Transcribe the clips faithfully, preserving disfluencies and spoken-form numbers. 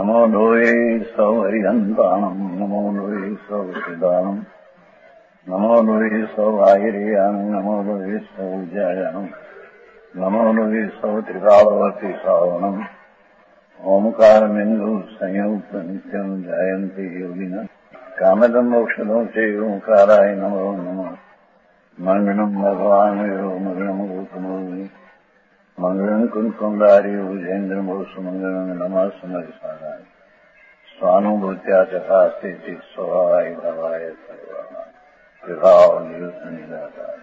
नमो लोये सौहरिहन्ताणम् नमो लोये सौहृदानम् नमो लोये सौवाहिर्यानम् नमो लोये सौजायानम् नमो लोये सौत्रिकालवती सावनम् ओंकारमिन्दु संयुक्त नित्यम् जायन्ति योगिनः कामदम् मोक्षदम् चैवोंकाराय नमो नमः मङ्गलम् भगवान् यो मङ्गलम् गौतमोऽग्नि मंगलम कुंकुमधारी भुजेन्द्रमोसु मंगलम नमः समरिसाराय स्वानुभूत्या चकास्ते चित् स्वभावाय भवाय सर्वभाव निराकार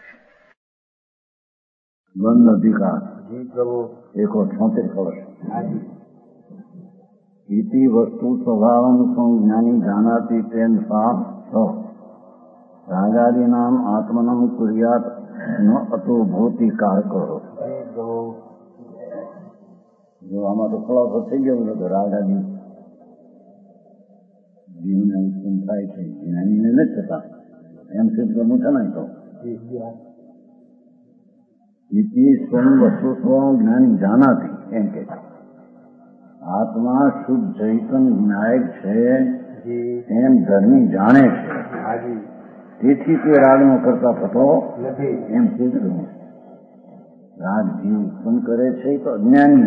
बंद अधिकार जी प्रभु एक और छोतेर कलश इति वस्तु स्वभावं संज्ञानी जानाति तेन सा सौ रागादि नाम आत्मनम कुर्यात न अतो भूति कारको जो आમાં તો ખલાસો થઈ ગયો હતો રાગાદી જીવને ઉત્પન્ન થાય છે જ્ઞાનીને નથી થતા એમ સિદ્ધ કરવું છે ને તો ઇતિ સ્વયં વસ્તુ સ્વ જ્ઞાની જાનાતી એમ કે આત્મા શુદ્ધ ચૈતન વિનાયક છે એમ ધર્મી જાણે છે તેથી તે રાગનો કરતા થતો એમ સિદ્ધ કરવું રાગ જીવ ઉત્પન્ન કરે છે તો અજ્ઞાની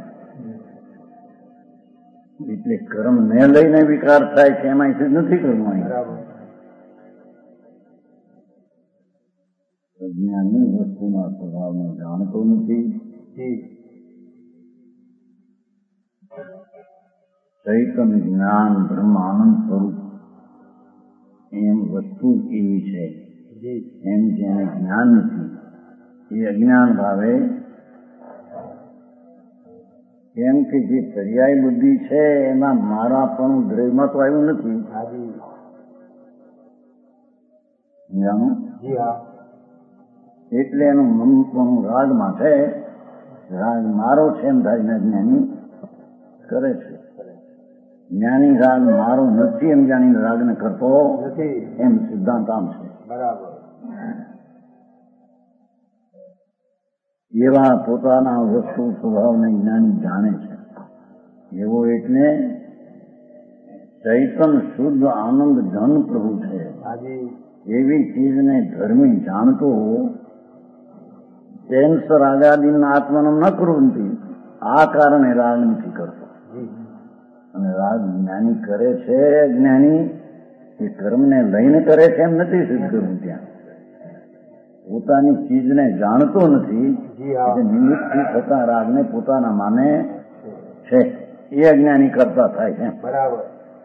એટલે કર્મ ને લઈને વિકાર થાય છે એમાં સિદ્ધ નથી કરવું અજ્ઞાની વસ્તુના સ્વભાવને જાણતો નથી ચૈતન જ્ઞાન બ્રહ્મ આનંદ સ્વરૂપ એમ વસ્તુ એવી છે એમ જેને જ્ઞાન નથી એ અજ્ઞાન ભાવે કેમ કે જે પર્યાય બુદ્ધિ છે એમાં મારા પણ દ્રવ્યમાં તો આવ્યું નથી જાણો એટલે એનું મન પણ રાગમાં છે રાગ મારો છે એમ ધારીને જ્ઞાની કરે છે જ્ઞાની રાગ મારો નથી એમ જાણીને રાગને કરતો એમ સિદ્ધાંત આમ છે બરાબર એવા પોતાના વસ્તુ સ્વભાવને જ્ઞાની જાણે છે એવો એટલે ચૈતન શુદ્ધ આનંદ ધન પ્રભુ છે એવી ચીજને ધર્મી જાણતો તેન્સ રાગાદીના આત્માનું ન કરવું આ કારણે રાગ નથી કરતો અને રાગ જ્ઞાની કરે છે જ્ઞાની એ કર્મને લઈને કરે છે એમ નથી સિદ્ધ કરવું ત્યાં પોતાની ચીજને જાણતો નથી નિમિત્તથી થતા રાગને પોતાના માને છે એ અજ્ઞાની કરતા થાય છે બરાબર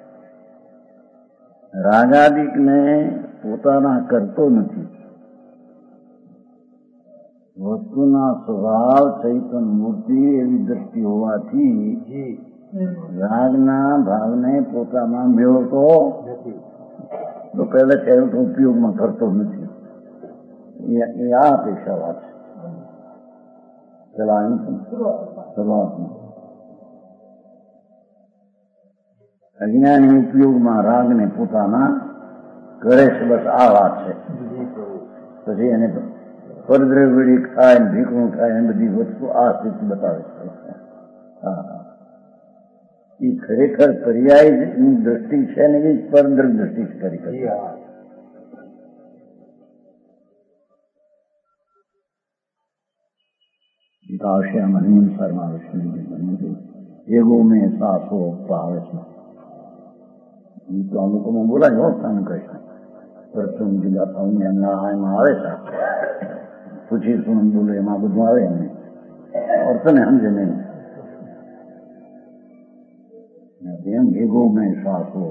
રાગાદિકને પોતાના કરતો નથી વસ્તુના સ્વભાવ ચૈતન મૂર્તિ એવી દ્રષ્ટિ હોવાથી રાગના ભાવને પોતામાં મેળવતો તો પહેલા કહ્યું તો ઉપયોગમાં કરતો નથી એ આ અપેક્ષા વાત છે પેલા શરૂઆતમાં અજ્ઞાની ઉપયોગમાં રાગને પોતાના કરે છે બસ આ વાત છે પછી એને પરદ્રવ્ય ખાય ભીખવું ખાય એ બધી વસ્તુ આ સ્થિતિ બતાવે છે હા એ ખરેખર પર્યાયની દ્રષ્ટિ છે ને એ પરદ્રવ દ્રષ્ટિ કરી કરી કાશ્યામાં નિયમસારમાં એગો મેં સાસો આવે છે એ તો આ લોકોમાં બોલાય હો સ્થાન કહીશ પ્રથમ જિલ્લા એમાં આવે છે પૂછી શું બોલે એમાં બધું આવે એમને અર્થને સમજે નહીં એમ એગો મેં સાસો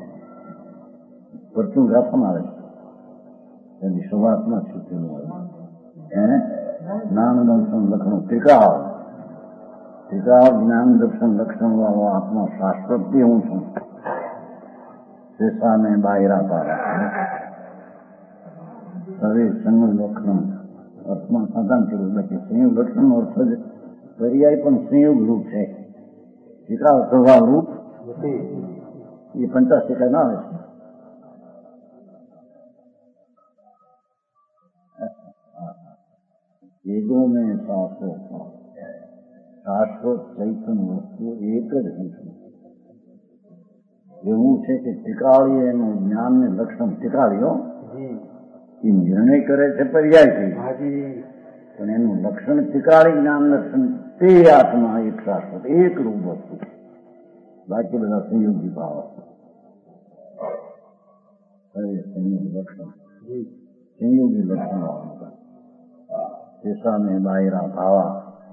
પ્રથમ રાખવામાં આવે છે એની શરૂઆતમાં સ્થિતિનું આવે એને જ્ઞાન દર્શન લક્ષણ ટીકાવ ટીકાવ જ્ઞાન દર્શન લક્ષણ વાળો આત્મા શાશ્વત હું છું તે સામે બાયરા પારા હવે સંયુગ લક્ષણ અર્થમાં સાધન કર્યું બાકી સંયુગ લક્ષણ નો અર્થ જ પર્યાય પણ સંયુગ રૂપ છે ટીકાવ સ્વભાવ રૂપ એ પંચાસ ટીકા ના આવે છે એગો મેં શાશ્વત શાશ્વત ચૈતન વસ્તુ એક જ હું છું એવું છે કે ટીકાળીએ એનું જ્ઞાનને લક્ષણ ટીકાળીઓ એ નિર્ણય કરે છે પર્યાયથી, પણ એનું લક્ષણ ટીકાળી જ્ઞાન લક્ષણ તે આત્મા એક શાશ્વત એક રૂપ વસ્તુ, બાકી બધા સંયોગી ભાવ સંયોગ લક્ષણ સંયોગી લક્ષણો સામે બાયરા ભાવા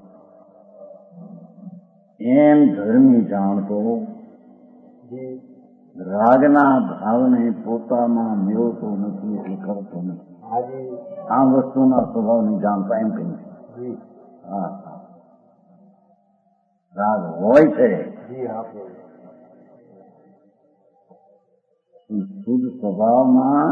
એમ ધર્મી જાણતો રાગના ભાવને પોતામાં મેળવતો નથી એટલે કરતો નથી. આ વસ્તુના સ્વભાવને જાણતા એમ કહ્યું છે. હા રાગ હોય છે શુદ્ધ સ્વભાવમાં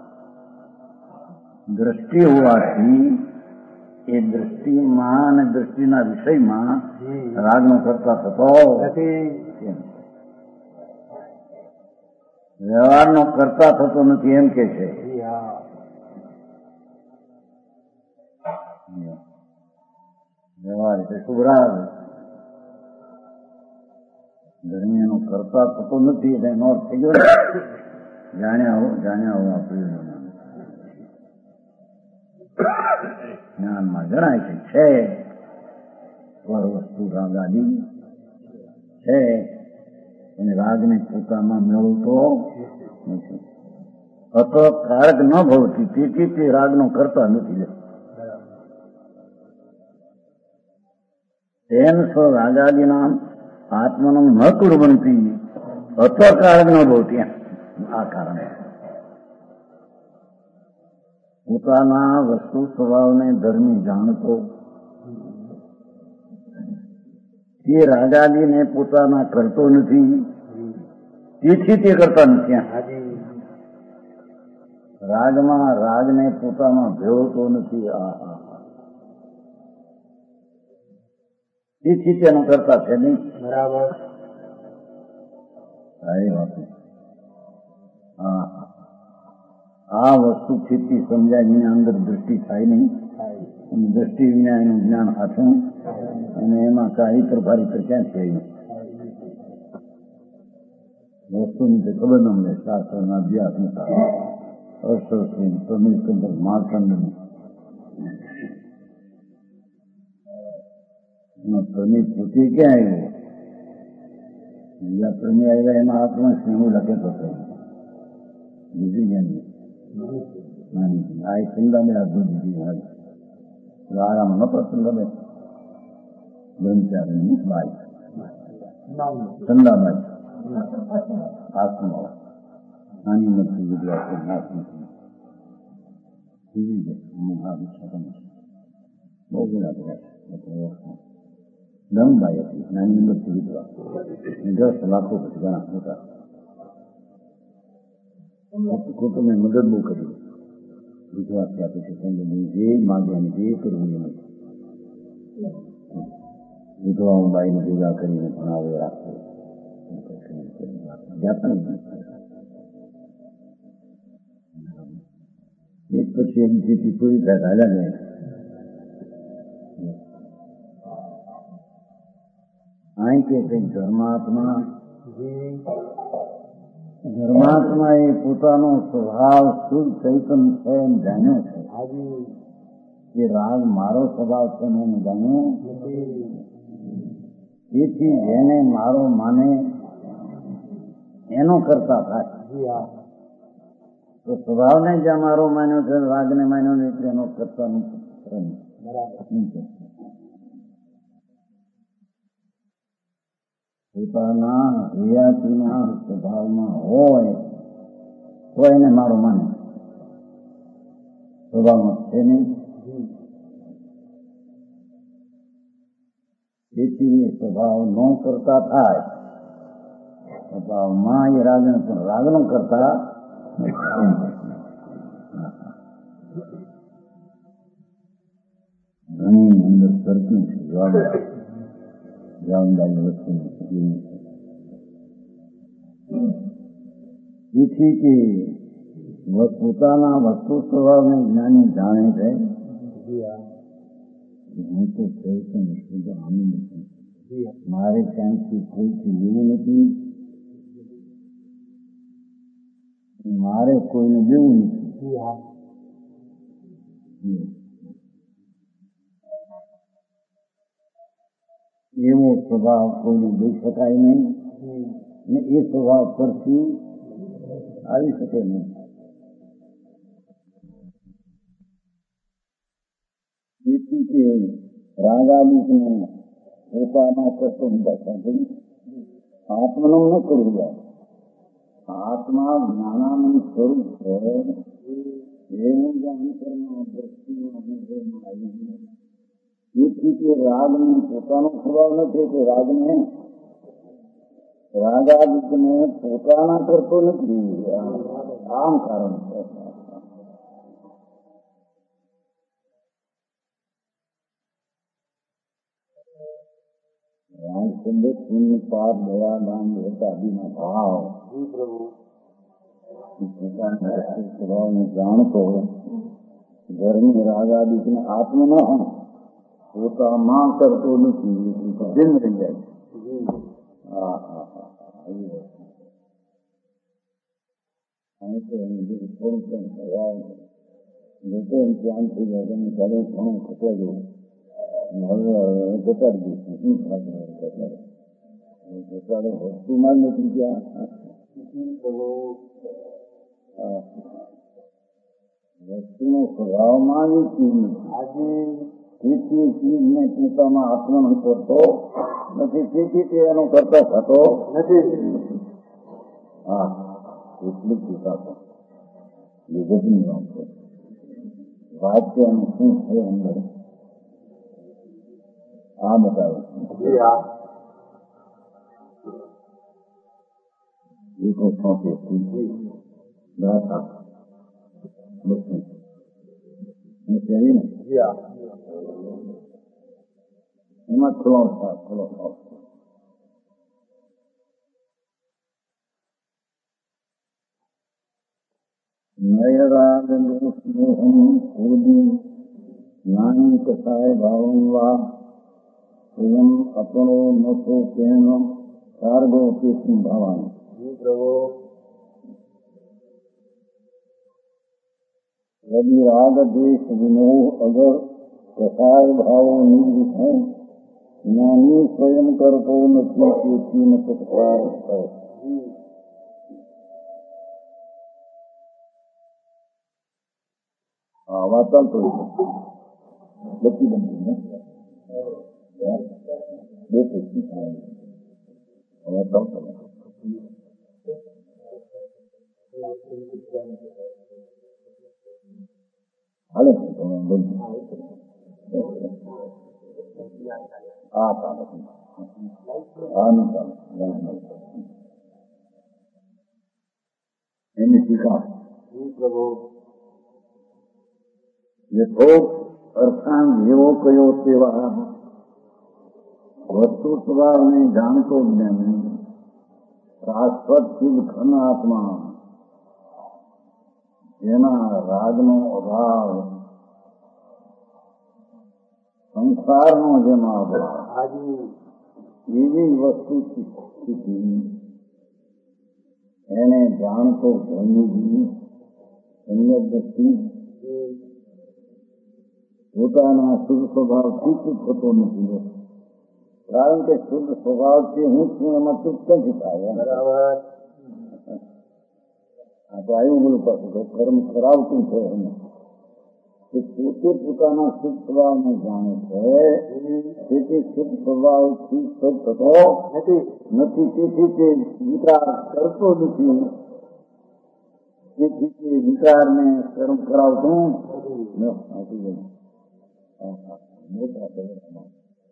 દ્રષ્ટિ હોવાથી એ દ્રષ્ટિમાં અને દ્રષ્ટિના વિષયમાં રાગનો કરતા થતો વ્યવહારનો કરતા થતો નથી એમ કે છે. વ્યવહાર એટલે શુભ રાગ ધર્મીનો કરતા થતો નથી એટલે એનો અર્થ થઈ ગયો જાણ્યા હો જાણ્યા હો આપણે જ્ઞાનમાં જણાય છે છે પર વસ્તુ રાગાદી છે અને રાગને પોતામાં મેળવતો નથી. અતો કારક ન ભવતી તેથી તે રાગનો કરતા નથી. તેન સ્વ રાગાદીના આત્મનમ ન કુર્વંતી અતો કારક ન ભવતી. આ કારણે પોતાના વસ્તુ સ્વભાવને ધર્મી જાણતો તે રાગાદીને પોતાના કરતો નથી તેથી તે કરતા નથી. રાગમાં રાગને પોતામાં ભેળવતો નથી તેથી તેનો કરતા છે નહીં. બરાબર સારી વાત. હા આ વસ્તુ સ્થિતિ સમજાય એની અંદર દ્રષ્ટિ થાય નહીં અને દ્રષ્ટિ વિના એનું જ્ઞાન હાથું અને એમાં કાંઈ પ્રભારી પર ક્યાં છે વસ્તુની તો ખબર ન મળે. શાસ્ત્રના અભ્યાસનું અર્થશ્રી પ્રમિલ કંદર માર્કંડની એમાં પ્રમિલ પોતે ક્યાં આવ્યો બીજા પ્રમિલ આવ્યા એમાં આત્મા હું લખે તો બીજી જ્ઞાન આ ચંદાબેન અદભુત જીવી આરામ નતો ચંદાબેન બ્રહ્મચારી બાઈ ચંદાબાઈ આસમા નાની મોટી ગુજરાત બહુ બધા બધા દમબાઈ હતી નાની મોટી વિધવા દસ લાખો પછી ઘણા મોટા કુટુંબે મદદ બહુ કરી વિધવા થયા પછી જે માગ્યાની જે કરવું એમ વિધવાઓ બાઈને પૂજા કરીને ભણાવે રાખે એક પછી એની સ્થિતિ પૂરી થાય હાલ્યા જાય. અહીં કે કઈ ધર્માત્મા ધર્માત્મા એ પોતાનો સ્વભાવ શુદ્ધ ચૈતન છે એમ જાણ્યો છે. એ રાગ મારો સ્વભાવ છે મેં જાણ્યો તેથી જેને મારો માને એનો કરતા થાય તો સ્વભાવને જ્યાં મારો માન્યો છે રાગને માન્યો ને એટલે એનો કરતા નથી. પોતાના હૈયાતીના સ્વભાવમાં હોય તો એને મારો માને સ્વભાવમાં છે નહીં. તેથી એ સ્વભાવ નો કરતા થાય સ્વભાવમાં એ રાગ રાગનો કરતા ઘણી અંદર કરતું છે જવાબદારી વસ્તુ. તેથી કે પોતાના વસ્તુ સ્વભાવને જ્ઞાની જાણે છે હું તો પ્રયત્ન શુદ્ધ આનંદ છું મારે ક્યાંથી કોઈથી લેવું નથી મારે કોઈને દેવું નથી. એવો સ્વભાવ કોઈને દઈ શકાય નહીં ને એ સ્વભાવ પરથી આવી શકે નહીં. તેથી કે રાગાદિકને પોતાના કરતો નથી, આત્મનું ન કરવું જાય. આત્મા જ્ઞાનાનું સ્વરૂપ છે. એનું જ અંતરમાં દ્રષ્ટિમાં અનુભવમાં આવી. તેથી કે રાગને પોતાનો સ્વભાવ નથી કે રાગને રાગાદિકને પોતાના કરતો નથી. આમ કારણ છે. રાગ શબ્દ શૂન્ય પાપ દયા દાન આદિના ભાવ પોતાના સ્વભાવને જાણતો ધર્મી રાગાદિકને આત્મ ન હોય પોતામાં કરતો નથી. ભિન્ન રહી જાય. હા હા હા એવી વસ્તુ. અહીં તો થોડું કઈ સ્વભાવ લોકો એમ ધ્યાન થઈ જાય કે ચાલો ઘણું ખતરા જવું હવે ઘટાડી દઈશું. શું ઘટાડે વસ્તુમાં જ નથી ત્યાં વસ્તુનો સ્વભાવમાં જ ચીજ નથી. તેથી ચીજને પોતામાં આત્મનો કરતો નથી. તેથી તે એનો કરતા થતો નથી. હા એટલી ટીકા પણ વિગતની વાત છે. વાક્ય અને શું છે અંદર આ બતાવે એકો સોંપે ગાથા ને એમાં ખુલાવ થાય ખુલો ભાવ નયરાગ દોષમોહમ ખોદી નાની કથાય ભાવમ વા સ્વયં અપણો નથો કેન કાર્ગો તે સંભાવવાનું. यदि राग द्वेष विमोह अगर कसाय भाव निर्विष है ज्ञानी स्वयं करतो नहीं केती न तत्कार है. हाँ वाता तो बच्ची बनती है देखो वाता હાલે આ ચાલે આનું ચાલે એની ટીકા યથોક્ત અર્થાંત જેવો કયો તેવા વસ્તુ સ્વભાવને જાણતો જ્ઞાની શાશ્વત ચિદ ઘન આત્મા જેના રાગનો અભાવ સંસારનો જેમાં અભાવ એવી વસ્તુ સ્થિતિ એને જાણતો ધર્મીજી સમ્યક દ્રષ્ટિ પોતાના શુદ્ધ સ્વભાવથી ચૂપ થતો નથી. કારણ કે શુદ્ધ સ્વભાવથી હું છું એમાં ચૂપ ક્યાંથી થાય? બરાબર. આ તો આવ્યું બોલું પાછું કર્મ કરાવતું છે એને પોતે પોતાના શુદ્ધ સ્વભાવને જાણે છે. તેથી શુદ્ધ સ્વભાવથી શુદ્ધ થતો નથી. તેથી તે વિકાર કરતો નથી. તેથી તે વિકારને કર્મ કરાવતું મોટા શહેરમાં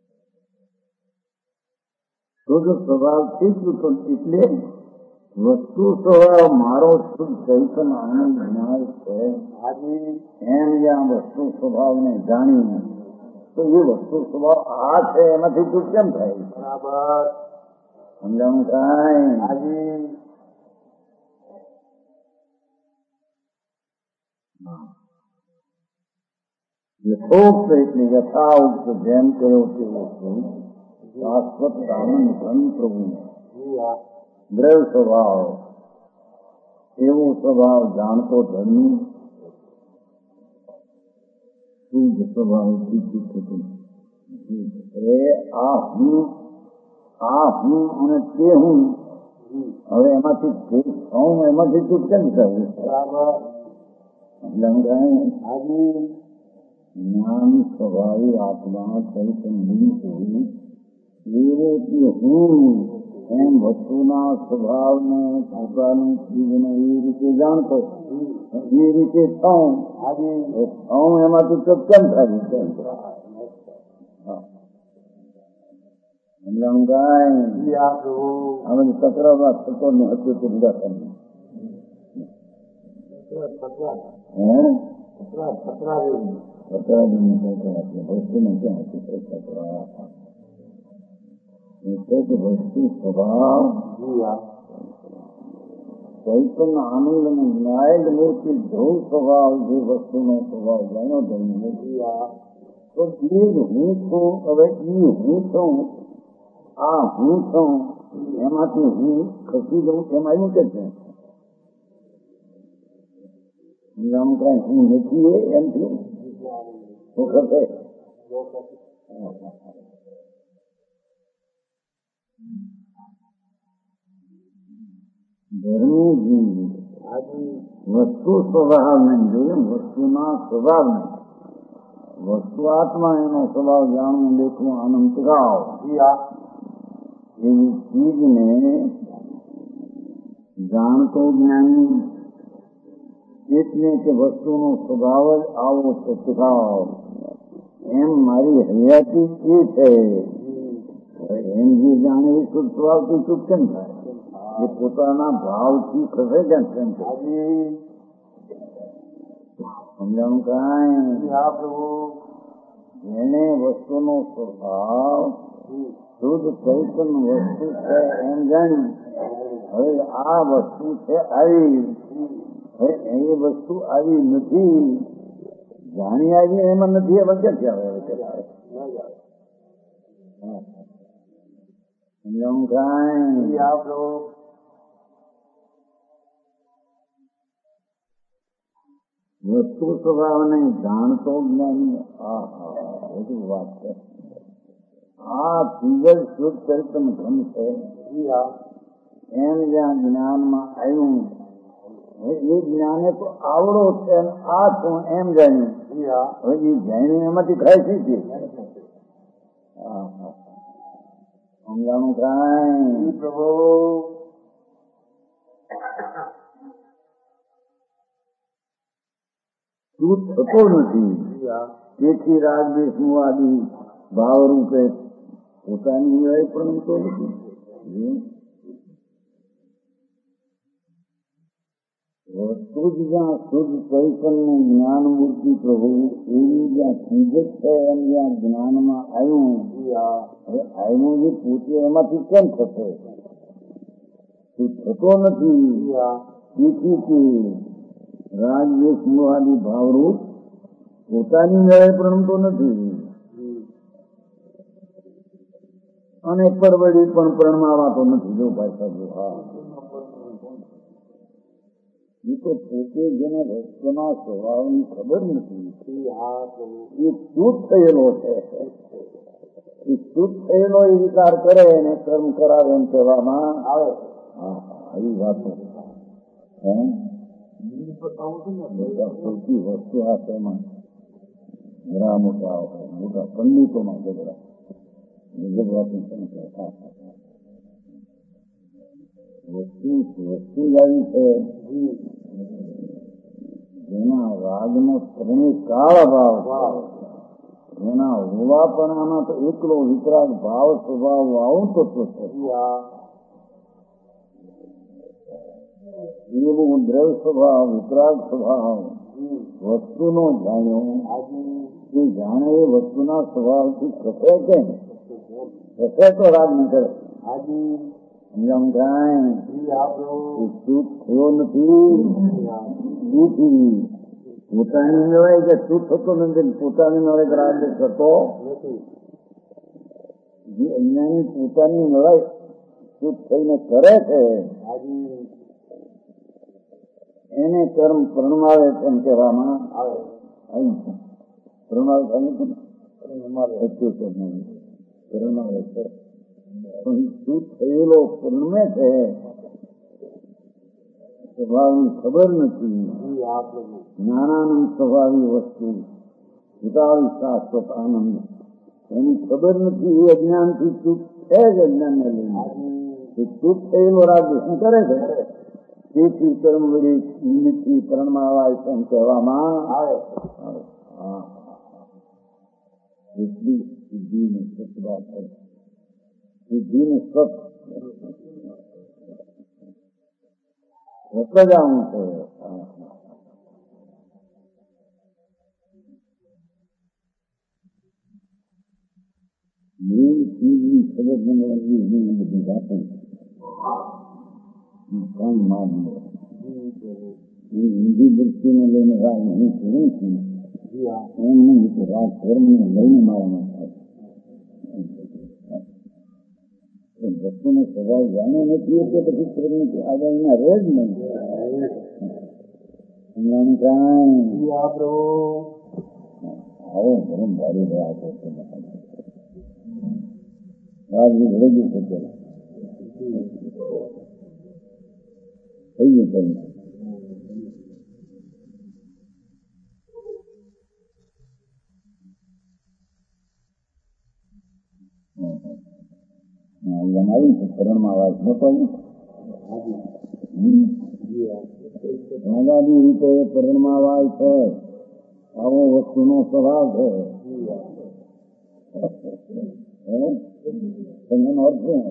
શુદ્ધ સ્વભાવથી જ એટલે વસ્તુ સ્વભાવ મારો શુદ્ધ ચૈતન્ય આનંદ જ્ઞાન છે એમ જ્યાં વસ્તુ સ્વભાવને જાણીને તો એ વસ્તુ સ્વભાવ આ છે એમાંથી તું કેમ થાય? બરાબર સમજાવું થાય. યથોક્ત એટલે યથાઉક્ત જેમ કયો તેવો શાશ્વત આનંદ ઘન પ્રભુ દ્રવ સ્વભાવ એવો સ્વભાવ જાણતો ધર્મી શુદ્ધ સ્વભાવથી ચૂપ થતું. એ આ હું આ હું અને તે હું હવે એમાંથી હું એમાંથી ચૂપ કેમ થયું? જ્ઞાન સ્વભાવી આત્મા ચૈતન્ય એવો કે હું એમ વસ્તુના સ્વભાવને પોતાની ચીજને એ રીતે જાણતો એ રીતે થઉં થઉં એમાંથી ચૂપ કેમ થાય? કેમ અમે તકરારમાં થતો ને હતું તે બધા વસ્તુ સ્વભાવ ચૈતન્ય આનંદ અને ન્યાય મૂર્તિ ધ્રુવ સ્વભાવ જે વસ્તુનો સ્વભાવ જાણ્યો જઈને તો એ જ હું છું. હવે એ હું છું આ હું છું એમાંથી હું ખસી જવું એમ આવ્યું કે છે? કઈ હું નથી એમ થયું ખસે ધર્મી જીવ વસ્તુ સ્વભાવ નહીં જોયું, વસ્તુના સ્વભાવ નહીં. વસ્તુ આત્મા એનો સ્વભાવ જાણવું દેખવું આનંદ ચગાવ એવી ચીજને જાણતો જ્ઞાની એટલે કે વસ્તુનો સ્વભાવ જ આવો છે ચગાવ એમ મારી હયાતી એ છે. એમ જે જાણે એ શુદ્ધ સ્વભાવથી શુદ્ધ કેમ થાય? એ પોતાના ભાવથી ખસે કેમ કેમ થાય? સમજાણું કાંઈ એને વસ્તુનો સ્વભાવ શુદ્ધ ચૈતન્ય વસ્તુ છે એમ જાણ્યું. હવે આ વસ્તુ છે આવી, હવે એ વસ્તુ આવી નથી જાણી આવી એમાં નથી એમાં ક્યાંથી આવે? સમજાણું કાંઈ વસ્તુ સ્વભાવને જાણતો જ્ઞાની આ બધું વાત છે. આ ચીજ જ શુદ્ધ ચૈતન્ય ધન છે એમ જ્યાં જ્ઞાનમાં આવ્યું એ જ્ઞાને તો આવડો છે આ છું એમ જાણ્યું. હવે એ જાણ્યું એમાંથી ખાય છે કે સમજાણું કાંઈ પ્રભુ શુદ્ધ થતો નથી. તેથી રાગદ્વેષ આદિ ભાવરૂપે પોતાની મેળે પ્રણમતો નથી. વસ્તુ જ જ્યાં શુદ્ધ ચૈતન્ય જ્ઞાન મૂર્તિ પ્રભુ એવી જ્યાં ચીજ જ છે એમ જ્યાં જ્ઞાનમાં આવ્યું. હવે આવ્યું જે પોતે એમાંથી કેમ થશે? શુદ્ધ થતો નથી. તેથી કે રાગદ્વેષ મોહાદી ભાવરૂપ પોતાની મેળે પ્રણમતો નથી અને પરવડી પણ પ્રણમાવાતો નથી. જો ભાઈ સાહેબ હા એ તો પોતે જેને વસ્તુના સ્વભાવની ખબર નથી એ શુદ્ધ થયેલો છે. એ શુદ્ધ થયેલો એ વિચાર કરે અને કર્મ કરાવે એમ કહેવામાં આવે. હા આવી વાતો હે સૌથી વસ્તુ આ તેમાં ઘણા મોટા મોટા પંડિતોમાં ઝઘડા ઝઘડાથી સંખ્યા વસ્તુ વસ્તુ જ આવી છે જેના રાગનો ત્રણેય કાળ ભાવ છે, જેના હોવાપણામાં તો એકલો વિતરાગ ભાવ સ્વભાવ આવતો છે. એવું દ્રવ સ્વભાવ વિતરાગ સ્વભાવ વસ્તુનો જાણ્યો એ જાણે એ વસ્તુના સ્વભાવથી ખસે કેમ? ખસે તો રાગ ન કરે. સમજામ કાંઈ શુદ્ધ થયો નથી. પોતાની મેળે કે શુદ્ધ થતો નથી, પોતાની મેળે રાગ થતો જે અજ્ઞાની પોતાની મેળે શુદ્ધ થઈને કરે છે એને કર્મ પરણવાવે એમ કહેવામાં આવે. પરણવાવે પરણવાવે છે પણ શું થયેલો પરણમે છે સ્વભાવની ખબર નથી. જ્ઞાનાનંદ સ્વભાવી વસ્તુ વિતાવી શાશ્વત આનંદ એની ખબર નથી. એ અજ્ઞાનથી ચૂપ છે જ. અજ્ઞાનને લઈને એ ચૂપ થયેલો રાગ શું કરે છે? તેથી કર્મ વળી નિમિત્તથી પરણમાં આવે એમ કહેવામાં આવે. એટલી સિદ્ધિની સત્તા છે. સિદ્ધિનું સત સત જ આવું છે. મૂળ ચીજની ખબર બનવાની બધી વાતો કામ માન હિન્દી દ્રષ્ટિને લઈને રાગ હું કરું છું એમ નહીં તો રાગ ધર્મને લઈને મારામાં થાય. વસ્તુનો સ્વભાવ જાણ્યો નથી એટલે પછી કર્મ આગાહીના રહે જ નહીં. કાંઈ આવો ધર્મ ધારી રહ્યા છે રાજની રજૂ થશે થઈ ગયું. આવ્યું છે કરણમાં વાત બતાવ્યું આગામી રીતે પરણમાં વાય છે. આવો વસ્તુનો સ્વભાવ છે. એનો અર્થ શું?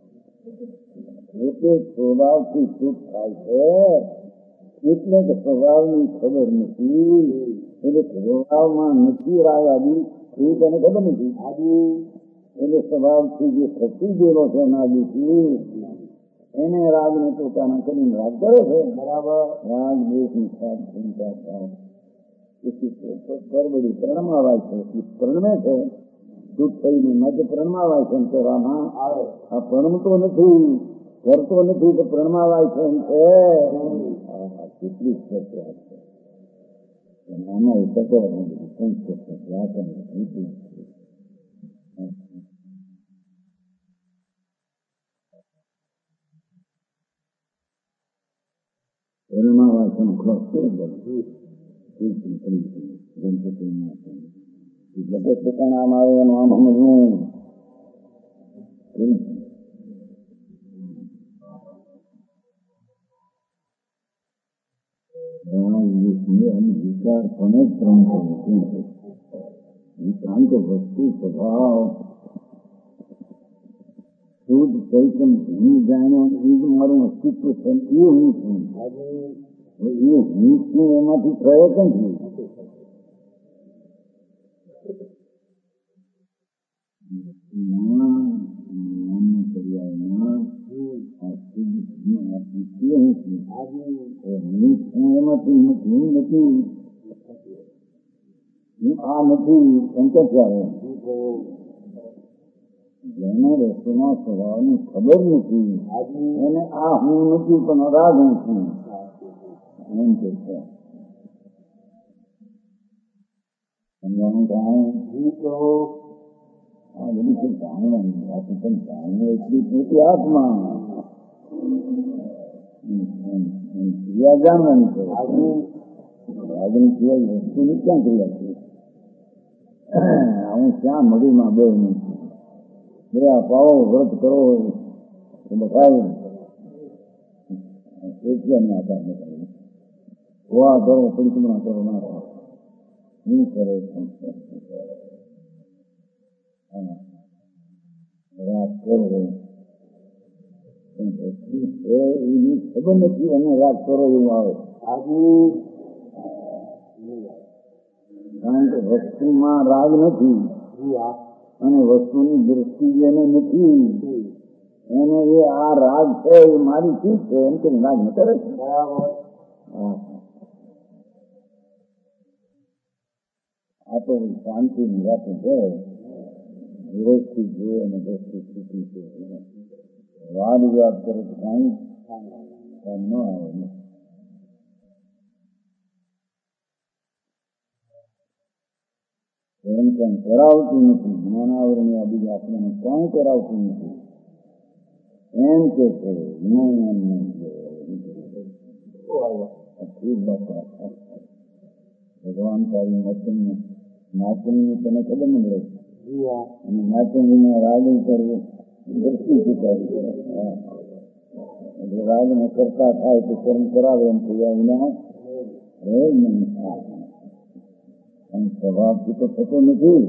એટલે સ્વભાવથી ચૂપ થાય છે એટલે કે સ્વભાવની ખબર નથી. એટલે સ્વભાવમાં નથી રાગ આદિ એ તને ખબર નથી. એટલે સ્વભાવથી જે ખસી ગયેલો છે નાદીથી એને રાગને પોતાના કરીને રાગ કરે છે. બરાબર. રાગ દેશની સાથ ચિંતા થાય પરબડી પરણમાં વાય છે. એ પરણમે છે દુઃખ થઈને માટે પરણમાં વાય છે એમ કહેવામાં આવે. આ પરણતો નથી કરતો નથી તો પરણમાં વાય છે એમ છે. કેટલી આમાં એ તકો પરણમાં વાય છે ખોસ જગત ઠેકાણામાં આવે એનું આમ સમજવું. વિચાર પણ જ વિક્રાંત વસ્તુ સ્વભાવ શુદ્ધ ચૈતન હું જાણ્યો એ જ મારું અસ્તિત્વ છે. એ હું છું. એ હું છું એમાંથી પ્રયત્ન છું. આ નથી સંકટ આવે. જેને વસ્તુના સ્વભાવની ખબર નથી એને આ હું નથી પણ રાગ હું છું એમ કે છે. સમજાણું થાય આ બધી છે જાણવાની વાત પણ જાણવું એટલી પોતી આત્મા ક્રિયા જાણવાની છે. રાગની ક્રિયા વસ્તુની ક્યાં ક્રિયા છે? હું ક્યાં મડીમાં બે નથી બધા પાવો વ્રત કરો તો બતાવે એટલાને આધાર બતાવે. ગોવા કરો પરિક્રમા કરો ના કરો શું કરે રાગ કરો એની ખબર નથી અને રાગ કરો એવું આવે. કારણ કે વસ્તુમાં રાગ નથી અને વસ્તુની દૃષ્ટિ જેને નથી એને એ આ રાગ છે એ મારી ચીજ છે એમ કે રાગ ન કરે છે. આ તો શાંતિ નિરાતે છે. વિરોધથી જોઈએ અને દ્રષ્ટિ સ્થિતિ છે. વાદ વિવાદ કરે તો કાંઈ કામ ન આવે. એમ કંઈ કરાવતું નથી. જ્ઞાનાવરણની આ બીજા આત્માને કાંઈ કરાવતું નથી. એમ કે છે નહીં એમ નહીં ભગવાન તારી નાચનની નાચનની તને ખબર ન મળે અને નાચનજીને રાગ કરવું દર્શી ચુકાવી એટલે રાગને કરતા થાય તો કર્મ કરાવે એમ થયા વિના રહે નહીં. અને સ્વભાવથી તો થતો નથી.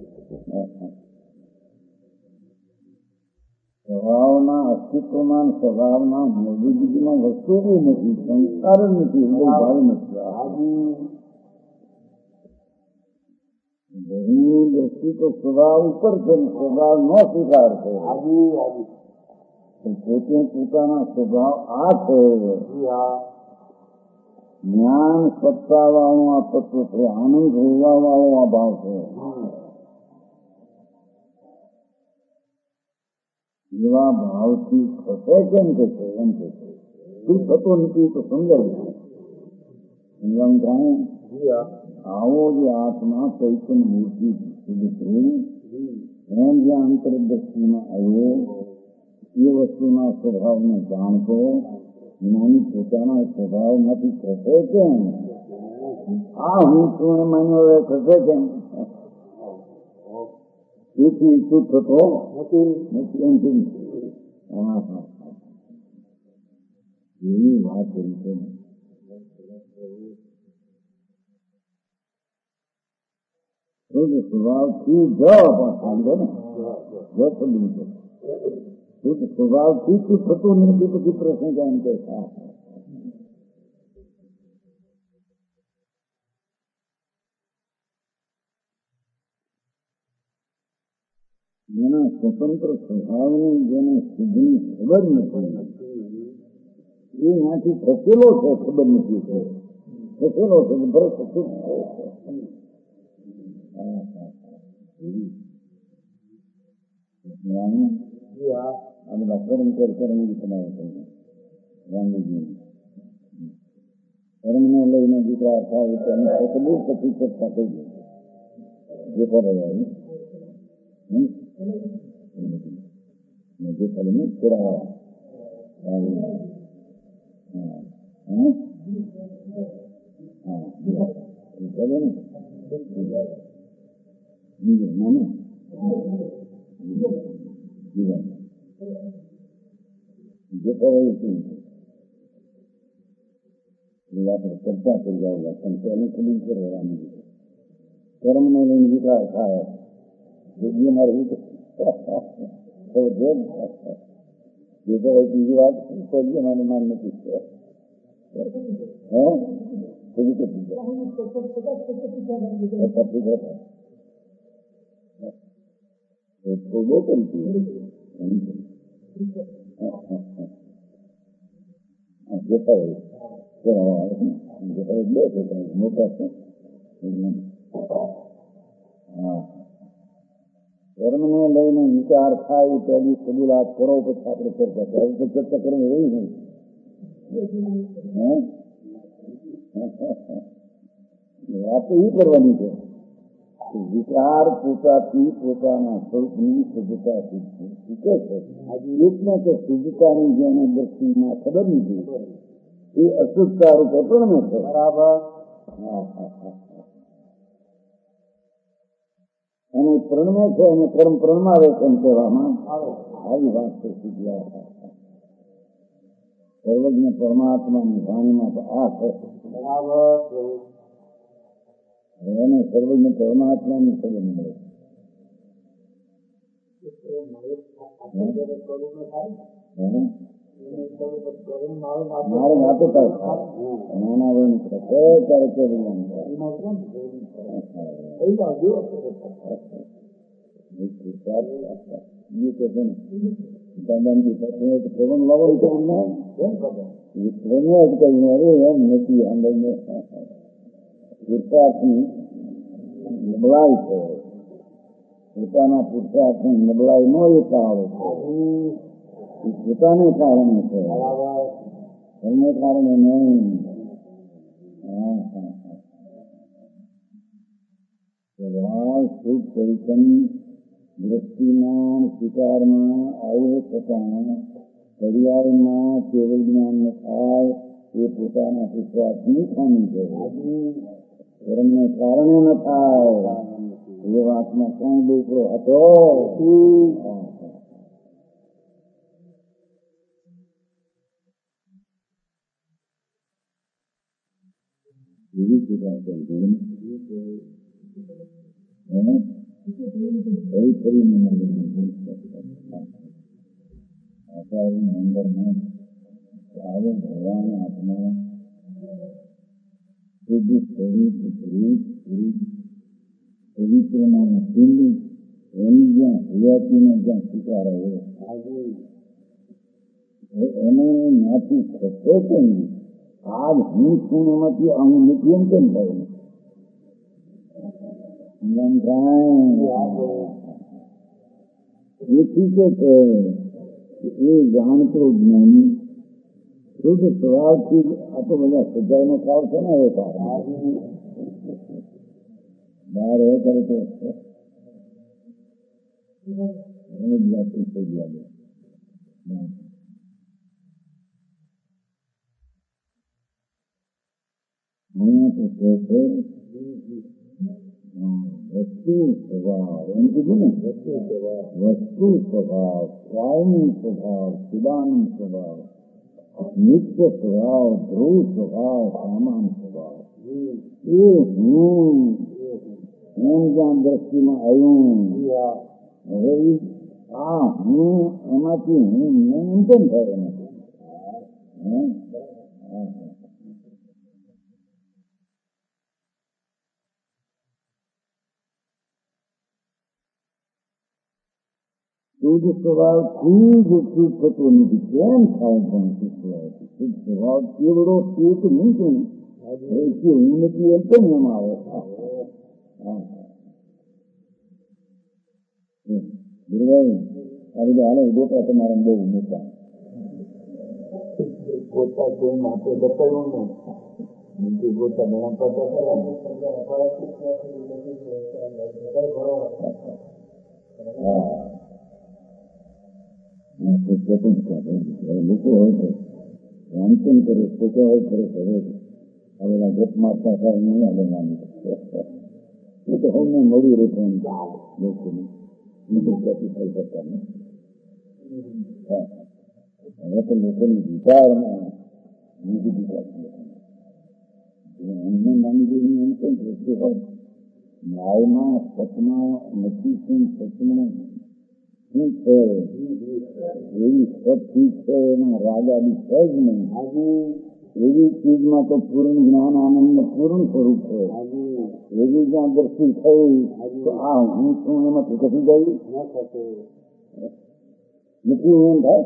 સ્વભાવના અસ્તિત્વમાં સ્વભાવના મોજૂદગીમાં વસ્તુ બી નથી, સંસ્કાર જ નથી, હૃદય ભાવ નથી. ઘરની દ્રષ્ટિ તો સ્વભાવ ઉપર છે, સ્વભાવ ન સ્વીકાર છે. પોતે પોતાના સ્વભાવ આ છે. જ્ઞાન સત્તા વાળું આ તત્વ છે, આનંદ હોવા વાળો આ ભાવ છે. એવા ભાવથી ખસે કેમ કે છે એમ કે છે શું થતો નથી તો સમજાય સમજાવું થાય. આવો જે આત્મા ચૈતન્ય મૂર્તિ સુધી એમ જ્યાં અંતરદ્રષ્ટિમાં આવ્યો એ વસ્તુના સ્વભાવને જાણતો જ્ઞાની પોતાના સ્વભાવમાંથી ખસે કેમ? આ હું શું માન્યો ખસે કેમ? તેથી શું થતો નથી. હા હા એવી વાત કરી છે. સ્વભાવથી જ સમજો ને જ સ્વભાવથી શું થતું નથી પછી પ્રશ્ન કેમ કે જેના સ્વતંત્ર સ્વભાવની જેને સિદ્ધની ખબર નથી એ ત્યાંથી ખસેલો છે. ખબર નથી છે ખસેલો છે ભરત શું આ બધા કર્મ કર કર્મ તમારે ગાંધીજી કર્મને લઈને દીકરા થાય તકલીફ પછી ચર્ચા થઈ ગઈ જે કરે જે કરીને પુરાવા બીજું ના જીવન જે કરે શું આપણે ચર્ચા કરી જાવ એને ખુલી કરવાની કર્મને લઈને વિચાર થાય જે મારે જે તો બીજી વાત કોઈ મારે માન નથી હા થોડું મોટા છે. હા કર્મને લઈને વિચાર થાય પહેલી કબૂલાત કરો પછી આપણે ચર્ચા કરો તો ચર્ચા કરવાની રહી નહીં. વાત તો એ કરવાની છે વિચાર પોતાથી પોતાના સ્વરૂપની શુદ્ધતા શીખે છે. એટલે કે શુદ્ધતાની જેને દ્રષ્ટિમાં ખબર નથી એ અશુદ્ધતા રૂપે પ્રણમે છે. બરાબર. અને પ્રણમે છે અને કર્મ પ્રણમાવે એમ કહેવામાં આવી વાત છે. સર્વજ્ઞ પરમાત્માની વાણીમાં તો આ છે. એને સર્વજ્ઞ પરમાત્માની ખબર મળે. મારે વાતો થાય નાના વણ ત્યારે કેવું પ્રવણ લાવો એમ નથી આંદોલન પુરુષાર્થની નબળાઈ છે. પોતાના પુરુષાર્થની નબળાઈ ન લેતા આવે છે પોતાને કારણે છે એને કારણે નહીં. સ્વભાવ સુખ ચૈતન્ય દ્રષ્ટિમાં સ્વીકારમાં આવ્યો છતાં પર્યાયમાં કેવળ જ્ઞાન ન થાય એ પોતાના વિશ્વાસની ખામી છે. કર્મને કારણે ન થાય એ વાતમાં કોણ દુઃખો હતો? એવી ચિંતા ફરી ફરીને મંદિરમાં આવે ભગવાન આત્મા પવિત્રમાં એની જ્યાં હયાતીને જ્યાં સ્વીકાર હોય એને નાથી ખસો કે નહીં? આજ હું છું એમાંથી હું નથી એમ કેમ થયું? એથી કે એ જાણતો જ્ઞાની શુદ્ધ સ્વભાવથી આ તો બધા સજાયનો ભાવ છે ને હવે બહાર એ કરે તો જાતિ થઈ ગયા. અહીંયા તો કહે છે વસ્તુ સ્વભાવ એમ કીધું ને, વસ્તુ સ્વભાવ, કાયમી સ્વભાવ, સિદાનંદ સ્વભાવ, નિત્ય સ્વભાવ, ધ્રુવ સ્વભાવ, સામાન સ્વભાવ. એ હું એમ જ્યાં દ્રષ્ટિમાં આવ્યું હવે આ હું એમાંથી હું એમ કેમ થયો નથી? શુદ્ધ સ્વભાવથી જ શુદ્ધ થતો નથી. કેમ થાય પણ શુદ્ધ સ્વભાવથી? શુદ્ધ સ્વભાવ કેવડો એક નહીં કે હું નથી એમ કેમ એમ આવે? ગુરુભાઈ આ બધા હાલે ગોટા તમારા બહુ મોટા ગોટા કોઈ માટે બતાવ્યું ને ગોટા બનાવતા લોકો હોય છે વાંચન કરે પોતા હોય ખરે કરે આ બધા ગપ મારતા થાય નહીં આવે નાની એ તો હમને મળી રહે પણ લોકોને થઈ શકતા નહીં. હવે તો લોકોની વિચારમાં બીજી વિચાર એમને માની જોઈને એમ પણ દ્રષ્ટિ હોય ન્યાયમાં સચમાં નથી શું સચમાં શું છે એવી સબ ચીજ છે એમાં રાગાદી છે જ નહીં. એવી ચીજમાં તો પૂર્ણ જ્ઞાન આનંદ પૂર્ણ સ્વરૂપ છે. એવી જ્યાં દ્રષ્ટિ થઈ તો આ હું છું એમાંથી કશું ગયું નથી એમ થાય.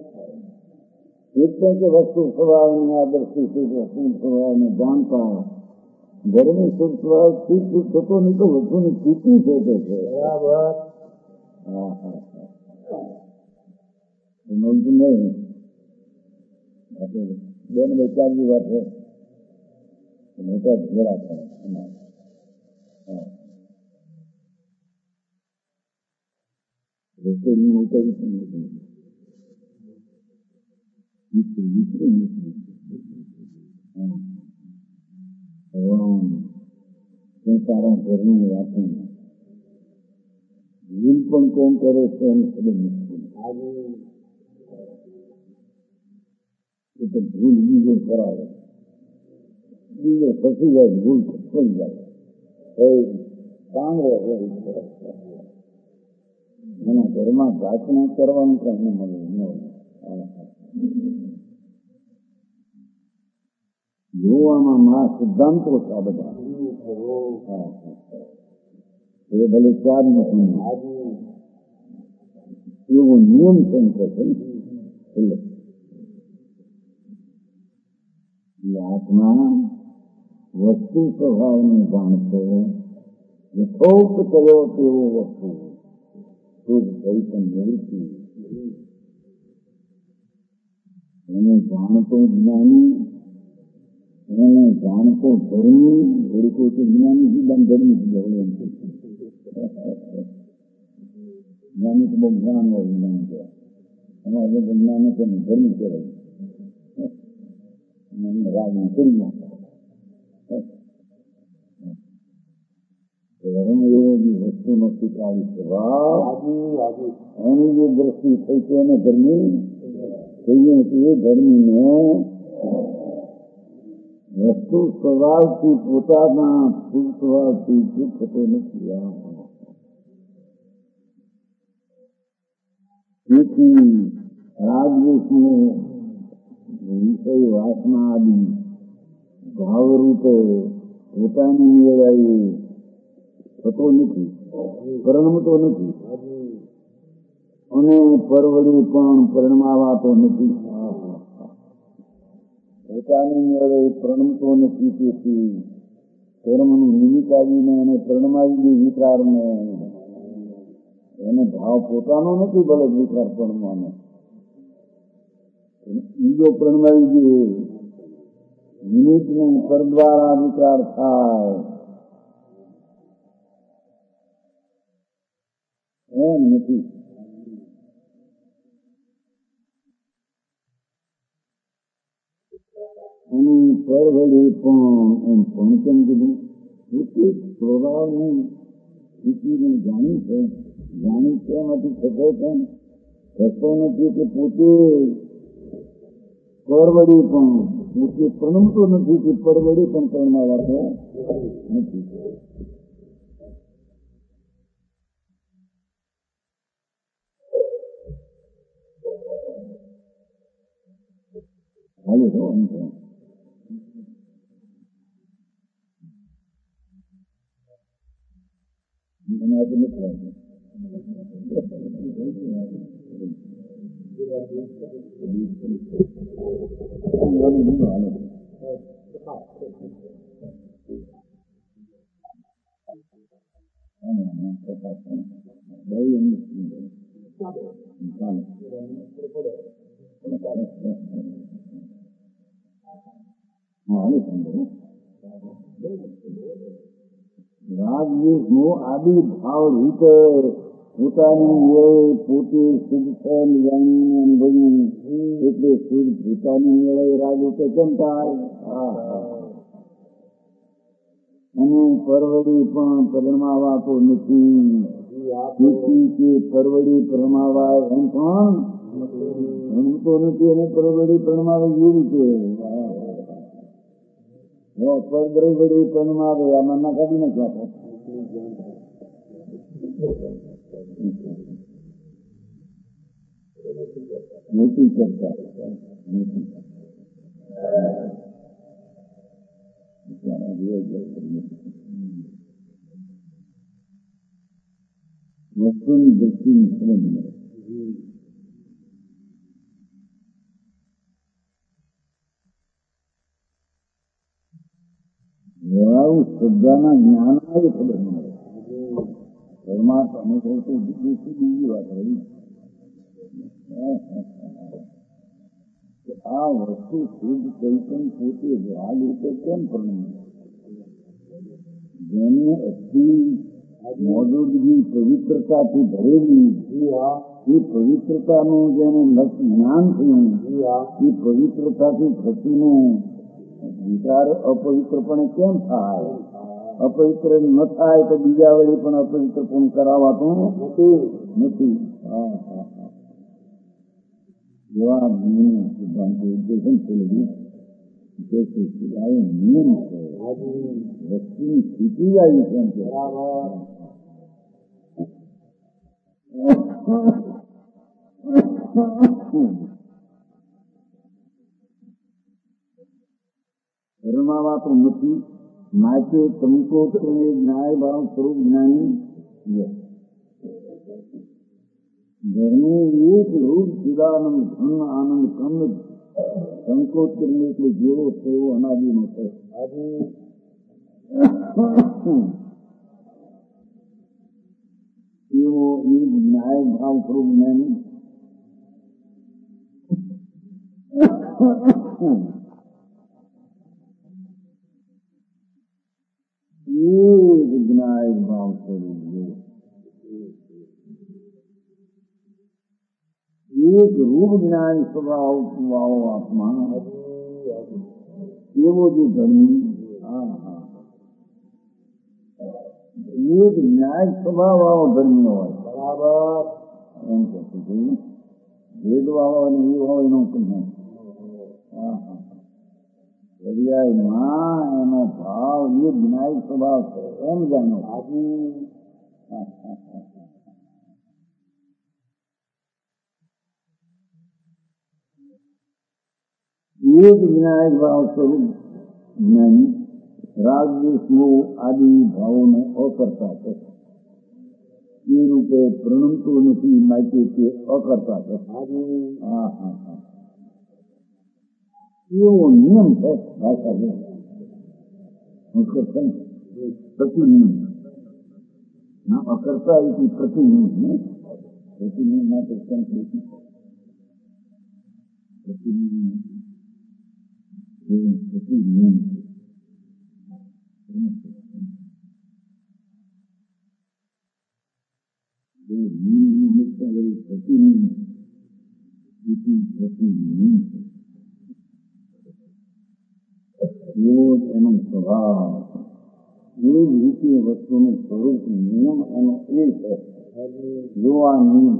એટલે કે વસ્તુ સ્વભાવની આ દ્રષ્ટિ વસ્તુ સ્વભાવને જાણતા ગરમી શુદ્ધ સ્વભાવ ચીજ ચીજ થતો નહીં તો વસ્તુની સ્થિતિ છે તે છે. બરાબર. હા હા મળતું નહીં. બેન બે ચારની વાત છે મોટા ઘોડા થાય રસોઈ ઉતરી ભગવાન તારા ઘરની વાતો દિલ પણ કોણ કરે છે એમ ખબર મુશ્કેલ. એ તો ભૂલ બીજો કરાવે બીજો ફસી જાય ભૂલ ખસી જાય કાંગરો એના ઘરમાં પ્રાર્થના કરવાનું કઈ મળે જોવામાં મા સિદ્ધાંતો આ બધા એ ભલે ચાર નથી એવો નિયમ કેમ કે છે આત્મા વસ્તુ સ્વભાવને જાણતો યથોક્ત કર્યો તેવો વસ્તુ શુદ્ધ ચૈતન્ય નિવૃત્તિ એને જાણતો જ્ઞાની એને જાણતો ધર્મી ઘડી કોઈ જ્ઞાની જીવન ધર્મી જીવન જ્ઞાની તો બહુ જ્ઞાન હોય જ્ઞાન કહેવાય. અમારે લોકો જ્ઞાન છે ને ધર્મ કહેવાય. રાગ કરી નાખે. ધર્મ એવો જે વસ્તુ નથી આવી સ્વભાવ એની જે દ્રષ્ટિ થઈ છે એને ધર્મી કહીએ છીએ. ધર્મીને વસ્તુ સ્વભાવથી પોતાના સ્વભાવથી સુખ થતો નથી. તેથી રાગદ્વેષનો વિષય વાસના આદિ ભાવરૂપે પોતાની મેળાએ થતો નથી, પરિણમતો નથી અને પરવડી પણ પરિણમાવાતો નથી. પોતાની મેળે પ્રણમતો નથી. તેથી કર્મનું નિમિત્ત આવીને એને પરિણમાવી દે વિચારને. એને ભાવ પોતાનો નથી ભલે વિચાર પ્રણવાનો, બીજો પ્રણમાવી દે નિમિત્તને પર દ્વારા વિચાર થાય એમ નથી. અને પરવડી પણ એમ પણ કેમ કીધું એક સ્વભાવની સ્થિતિને જાણી છે. જાણી છે એમાંથી થતો પણ થતો નથી કે પોતે પરવડી પણ પોતે પ્રણમતો નથી કે પરવડી પણ પરણાવાતો નથી. હાલે તો અંત મને આજે નથી લાગતું. રાગદ્વેષનો આદિ ભાવ રૂપે પોતાની એ પોતે શુદ્ધ થયેલ જાણીને અનુભવી એટલે શુદ્ધ પોતાની મેળે રાગ રૂપે કેમ થાય? અને પરવડી પણ પરિણમાવાતો નથી. તેથી કે પરવડી પરિણમાવાય એમ પણ ભણતો નથી અને પરવડી પરિણમાવે એવી રીતે પરવડી પરિણમાવે આમાં ના કાઢી નાખ્યા. મોટી ચર્ચા વસ્તુની દ્રષ્ટિની સમજ મળે. વ્યવહારુ શ્રદ્ધાના જ્ઞાનમાં એ ખબર મળે. પરમાત્મા અનુભવ તો બીજી વાત રહી. આ વસ્તુ શુદ્ધ ચૈતન પોતે રાગ રૂપે કેમ પ્રણમે? જેની અતિ મોજૂદગી પવિત્રતાથી ભરેલી એ પવિત્રતાનું જેને જ્ઞાન થયું એ પવિત્રતાથી થતીને વિચાર અપવિત્રપણે કેમ થાય? અપવિત્ર ન થાય તો બીજા વળી પણ અપવિત્ર પણ કરાવાતું નથી. હા હા હા એવા નિયમ સિદ્ધાંત ઉદ્દેશન થયેલું નિયમ છે. વસ્તુની સ્થિતિ આવી છે એમ કે પરમાવાતો નથી. માટે કંકોત્રને ન્યાય ભાવ સ્વરૂપ જ્ઞાની ઘરનું એક રૂપ ચિદાનંદ ઘન આનંદ કંદ કંકોત્રને એટલે જેવો થયો અનાદિનો થયો. એવો એક ન્યાય ભાવ સ્વરૂપ જ્ઞાની એક જ્ઞાય ભાવ સ્વરૂપ એક રૂપ જ્ઞાન સ્વભાવ વાળો આત્મા એવો જે ધર્મી હા હા એક ન્યાય સ્વભાવ વાળો ધર્મી હોય બરાબર એમ કહે ભેદ વાળો અને એ હોય એનો કંઈ હા હા પર્યાયમાં એનો ભાવ એ જ્ઞાય સ્વભાવ છે એમ જાણો હાજી એક જ્ઞાય ભાવ સ્વરૂપ જ્ઞાની રાગ દેશમો આદિ ભાવોને અકર્તા છે એ રૂપે પ્રણમતો નથી માટે તે અકર્તા છે હા હા હા એવો નિયમ છે ભાષા પ્રતિનિયમ ના અકર્તા એથી પ્રતિનિયમ પ્રતિનિયમ માટે સંસ્કૃતિ પ્રતિનિયમ પ્રતિનિયમ પ્રતિનિયમ પ્રતિનિયમ એવો એનો સ્વભાવ એ જ રીતે વસ્તુનું સ્વરૂપ નિયમ એનો એ છે જો આ નિયમ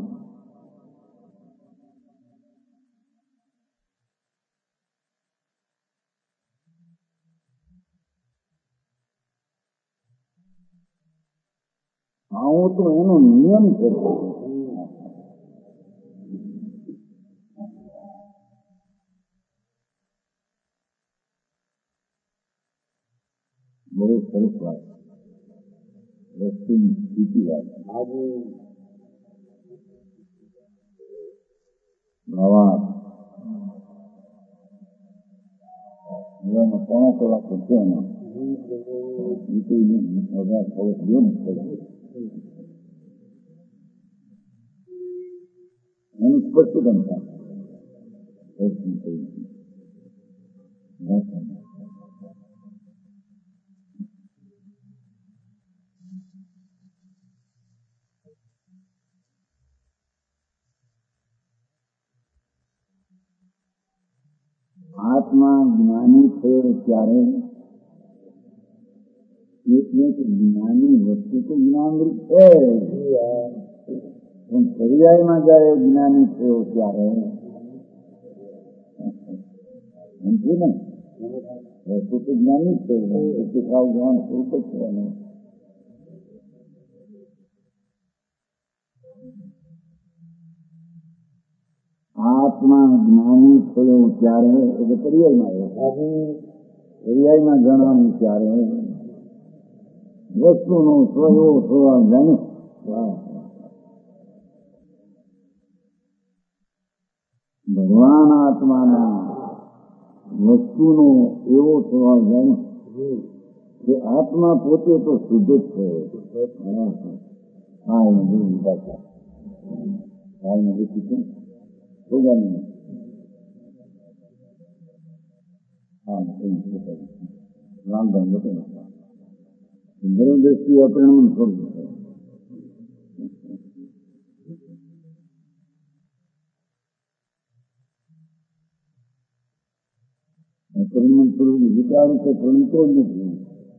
આવો તો એનો નિયમ છે બહુ સરસ વાત વસ્તુની સ્થિતિ વાત ભાવાત પોણો કલાક છે એમાં વધારે થોડોક ગયો ને એનું સ્પષ્ટપણ થાય આત્મા જ્ઞાની થયો ત્યારે એટલે કે જ્ઞાની વસ્તુ તો જ્ઞાનરૂપ છે પણ પર્યાયમાં જયારે જ્ઞાની થયો ત્યારે સમજ્યું ને વસ્તુ તો જ્ઞાની જ છે સાવ જ્ઞાન સ્વરૂપ જ છે આત્મા જ્ઞાની થયો ત્યારે એટલે પર્યાયમાં આવ્યો પર્યાયમાં જાણવાનું ત્યારે વસ્તુનો સ્વયો સ્વભાવ જાણ્યો ભગવાન આત્માના વસ્તુનો એવો સ્વભાવ જાણ્યો કે આત્મા પોતે તો શુદ્ધ જ છે હા એને જોયું પાછા હા એને દેખી છે ભોગાની હા રામધામ બતો સુંદર દ્રષ્ટિ આપણે છોડવું પરિણામ સ્વરૂપ વિચાર તો પ્રણતો જ નથી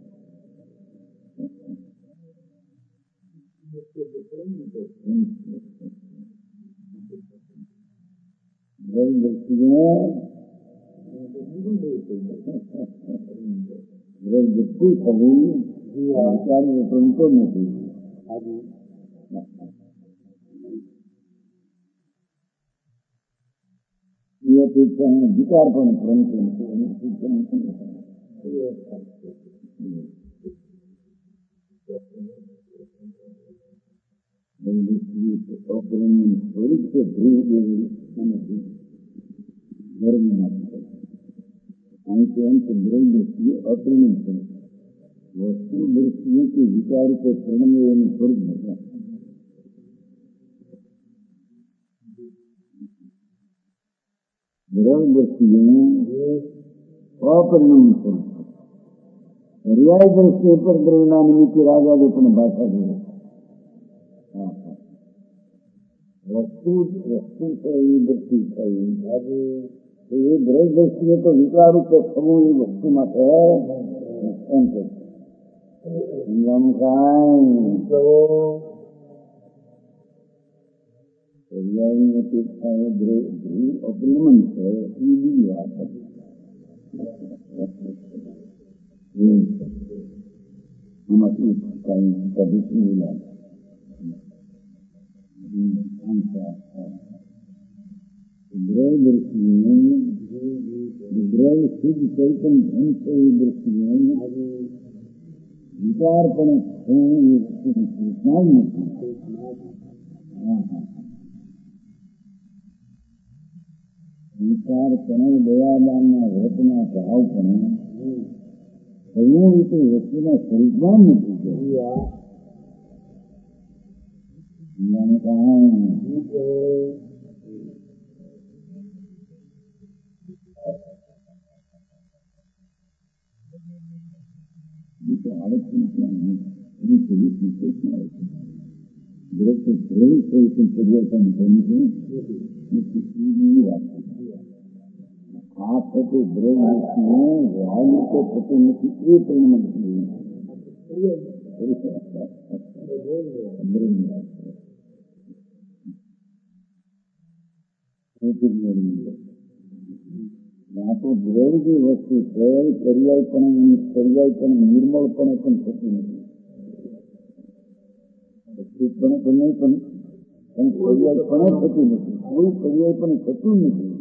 વ્યક્તિ થવું વિચાર પ્રણતો જ નથી એ અપેક્ષા વિચાર પણ પ્રણતો નથી અપરિણમ સ્વરૂપ છે ધ્રુવ જેવું નથી ધર્મ નથી અહીં તો એમ કે ધ્રુવ દ્રષ્ટિએ અપરિણમ સ્વરૂપ વસ્તુ દ્રષ્ટિએ કે વિચાર કે પ્રણમે એનું સ્વરૂપ નથી ધ્રુવ દ્રષ્ટિએ અપરિણમ સ્વરૂપ પર્યાય દ્રષ્ટિએ પર દ્રવના નિમિત્તે રાજા પણ ભાષા જોડે વસ્તુ વસ્તુ છે એ વૃત્તિ થઈ એ દ્રવ્ય દ્રષ્ટિએ તો વિચારું કે થવું એ વસ્તુ માટે એમ કે સમજાણું કાંઈ અપેક્ષા અપલમન છે એ બીજી વાત એમાં શું કઈ કદી શું લાગે દ્રવ્ય દ્રષ્ટિએ દ્રવ્ય શુદ્ધ ચૈતન ધન છે એ દ્રષ્ટિએ વિચાર પણ છે એ વસ્તુની સૂચના જ નથી. વિચાર પણ દયાદાનના વ્રતના ભાવ પણ એવી રીતે વસ્તુના સ્વરૂપમાં નથી કર્યા. પરિવર્તન થયું આ થતું દ્રવ્ય વાયુ તો થતું નથી એ પરિણામ આ તો દ્રવ્ય જે વસ્તુ છે પર્યાય પણ પર્યાય પણ નિર્મળપણે પણ થતું નથી. પણ નહીં પણ પર્યાય પણ થતું નથી. કોઈ પર્યાય પણ થતું નથી.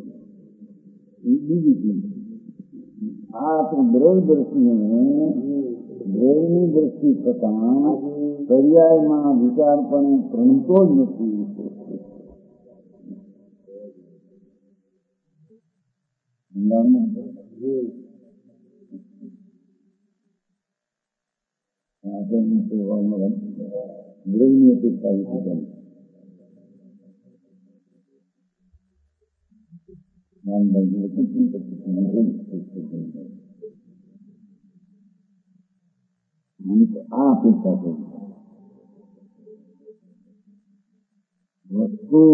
બીજી ચીજ આ આપણે દ્રવ્ય દ્રષ્ટિને દ્રવ્યની દ્રષ્ટિ થતા પર્યાયમાં વિચાર પણ પ્રણતો જ નથી. દ્રવ્યની અપેક્ષા વિશે આ અપેક્ષા કરી વસ્તુ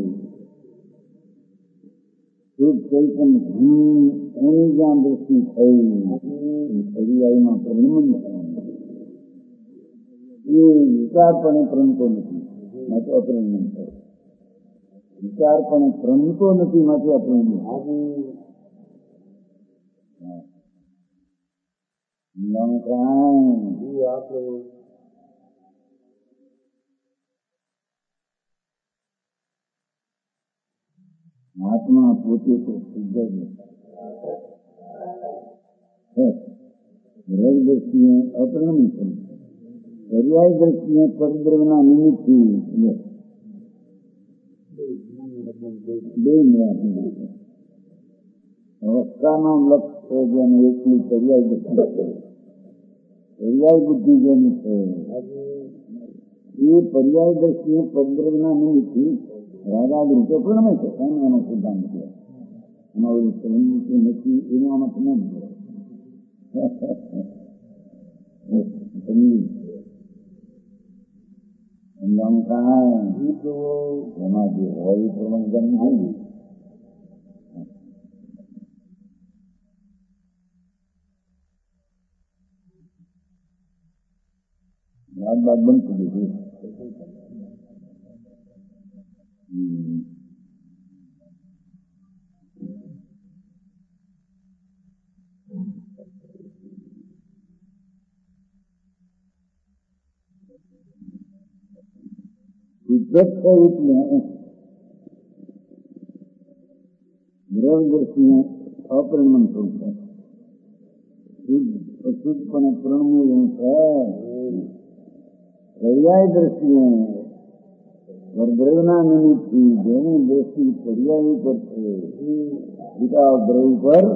શુદ્ધ ચૈતન ધન એની જ્યાં દ્રષ્ટિ થઈ પર્યાયમાં પરિણમન એ વિચાર પણ પ્રણતો નથી માટે અપરિણમન થાય. વિચાર પણ પ્રણતો નથી માટે અપરિણમન આત્મા પોતે તો શુદ્ધ જ દ્રવ્ય દ્રષ્ટિએ અપરિણમન થયું. પર્યાય દ્રષ્ટિએ પરદ્રવ્યના નિમિત્તથી બે અવસ્થાનો લક્ષ્ય છે જેને એકલી પર્યાય દ્રષ્ટિ છે. પર્યાય બુદ્ધિ જેની છે એ પર્યાય દ્રષ્ટિએ પરદ્રવ્યના નિમિત્તથી રાગાદ રૂપે પ્રણમે છે. એમ એનો સિદ્ધાંત છે. એમાં ઓલું પ્રણમતું નથી એનું આમાં તમે એમાં જે હોય પ્રમાણ ગણ હોય બાદ બાદ બનતું ગયું. કુદરત એટલે દ્રવ્ય દ્રષ્ટિને અપરિણમન થયું છે. અશુદ્ધપણે પ્રણમવું એનું છે. પર્યાય દ્રષ્ટિએ દ્રવ્યના નિમિત્તથી જેની દ્રષ્ટિ પર્યાય ઉપર છે બીજા દ્રવ્ય પર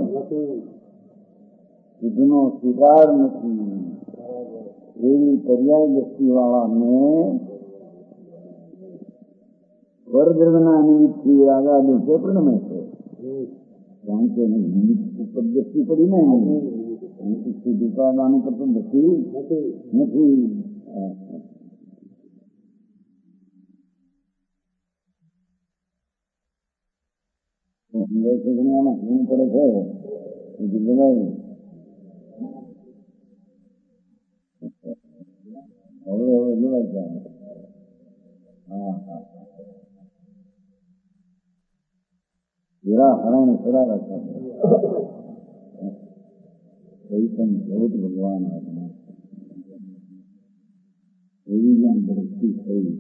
શુદ્ધનો સ્વીકાર નથી એવી પર્યાય દ્રષ્ટિ વાળાને પરદ્રવ્યના નિમિત્તથી રાગા દુઃખે પ્રણમે છે. કારણ કે નિમિત્ત ઉપર દ્રષ્ટિ પડી ને શુદ્ધ ઉપાદાન ઉપર તો દ્રષ્ટિ નથી. દુનિયામાં શું પડે છે એ જિંદગી હવે હવે જોવાય જાય. હા હા હીરા હરણ સરારા છે પણ બહુ ભગવાન આત્મા એવી જ્ઞાન દ્રષ્ટિ થઈ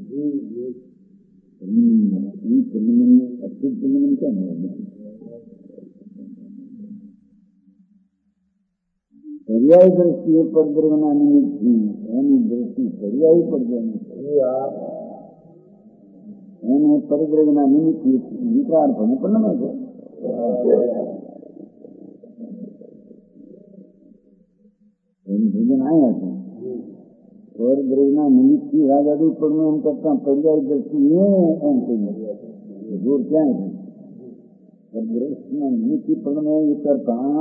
અશુદ્ધ પરિણામ કેમ હોય? પર્યાય દ્રષ્ટિએ પરબ્રહ્મના નિમિત્તથી એની દ્રષ્ટિ પર્યાય પરબ્રહ્મ એને પરબ્રહ્મના નિમિત્તથી વિકાર પણ પરિણમે છે. એનું ભોજન આવ્યા છે પરબ્રહ્મના નિમિત્તથી રાજાદૂત પણ એમ કરતા પર્યાય દ્રષ્ટિ એમ કહી જોર ક્યાં છે? પરબ્રહ્મના નિમિત્તથી પરિણમે એ કરતા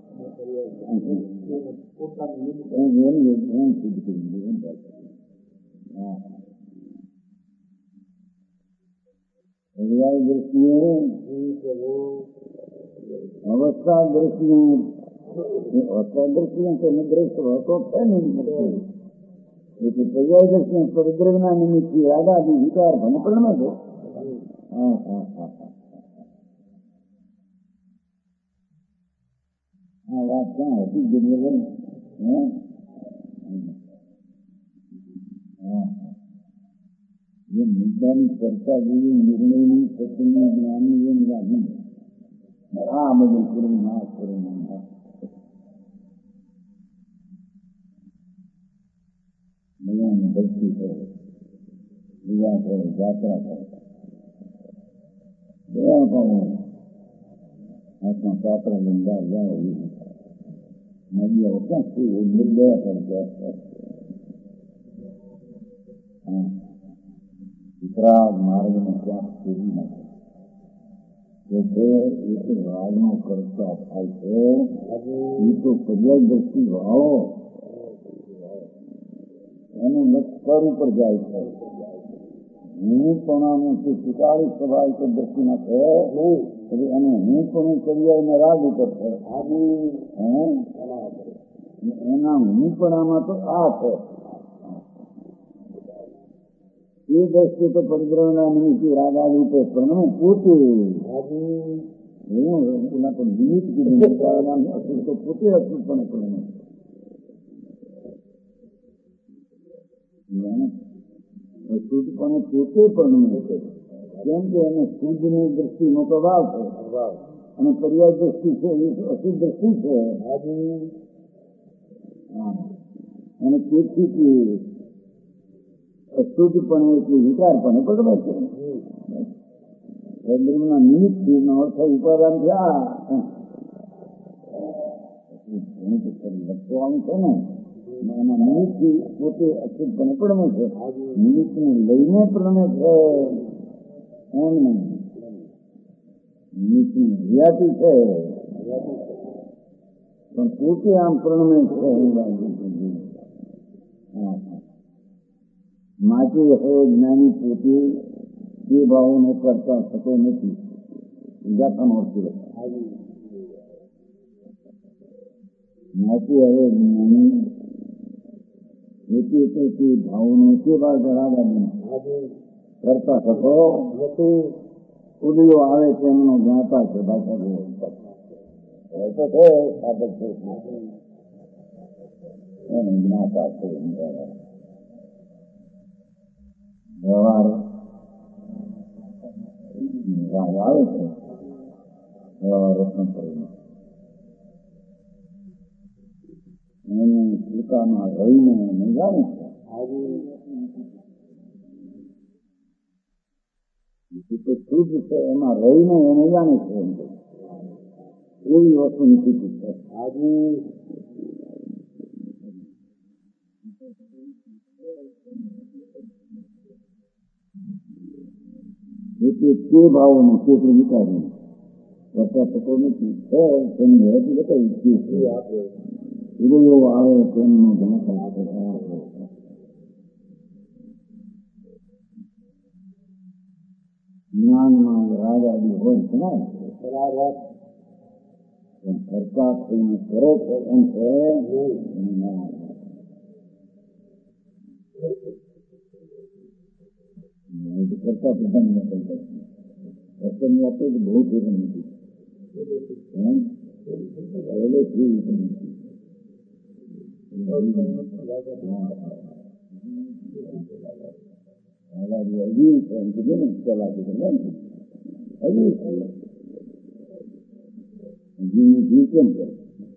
પર્યાય દ્રષ્ટિએ અવસ્થા દ્રષ્ટિએ અવસ્થા દ્રષ્ટિએ તેને દ્રષ્ટ હોતો છે ને એટલે પર્યાય દ્રષ્ટિએ પરબ્રહ્મના નિમિત્તથી રાગાદી વિકાર ભણે પરિણમે છે. હા હા હા હા વાત ક્યાં હતી જગ્યા હે હા જે મુદ્દાની ચર્ચા જેવી નિર્ણયની સત્યની જ્ઞાનની એમ લાગી આ બધું કરું ના કરું ના ભગવાનની ભક્તિ કરો, વિવાહ કરો, યાત્રા કરો, દયા કરો, હાથમાં પાત્ર લંગા જાઓ નદીઓ ક્યાં શું નિર્દયા પડશે. હા વિતરાગ માર્ગને ક્યાં ફેરી નાખે છે એ તો રાગનો કરતા થાય છે. એ તો પર્યાય દ્રષ્ટિ વાળો એનું લક્ષર ઉપર જાય છે. હું પણ તે સ્વીકારી સ્વભાવ તો દ્રષ્ટિમાં છે એટલે એને હું પણ પર્યાય ને રાગ ઉપર છે. એના હું પણ આમાં તો આ છે એ દ્રષ્ટિ તો પરિગ્રહના નિમિત્તે રાગાદી રૂપે પણ પોતે એના પર નિમિત્ત કીધું તો પોતે અશુદ્ધપણે પરિણમે અશુદ્ધપણે પોતે પરિણમે કેમ કે એને શુદ્ધની દ્રષ્ટિનો પ્રભાવ છે અને પર્યાય દ્રષ્ટિ છે એ અશુદ્ધ દ્રષ્ટિ છે. અને તેથી અશુદ્ધપણે એટલે વિકારપણે પરિણમે છે. પરબ્રહ્મના નિમિત્તથી નો અર્થ ઉપાદાન થયા લખવાનું છે ને એના નિમિત્તથી પોતે અશુદ્ધપણે પરિણમે છે. નિમિત્તને લઈને પરિણમે છે એમ નહીં. નિમિત્તની હરિયાતી છે પણ પોતે આમ પરિણમે છે. માટે હવે જ્ઞાની પોતે જે ભાવોને કરતા થતો નથી. ગાથાનો અર્થ માટે હવે જ્ઞાની પોતે તો તે ભાવોને તે ભાવ ધરાવવા કરતા થતો નથી. ઉદયો આવે તેમનો જ્ઞાતા છે. ભાષા તો છે સાધક છે એને જ્ઞાતા છે. વ્યવહાર આવે છે વ્યવહાર રત્ન કરીને એને પોતાના રહીને એને જાણે છે તો શુદ્ધ છે એમાં રહીને એને જાણે છે. એવી વસ્તુ નથી છે. પોતે તે ભાવોનું ક્ષેત્ર વિચાર્યું કરતા થતો નથી. તેની હેતુ બતાવી છે ઉદયો આવે તેમનો જાણતા જ્ઞાનમાં રાગ આદિ હોય છે ને કરતા થઈને કરે છે એમ છે કરતા પ્રધાન પ્રસંગ આપે તો બહુ ફેર નથી જીવ કેમ કરે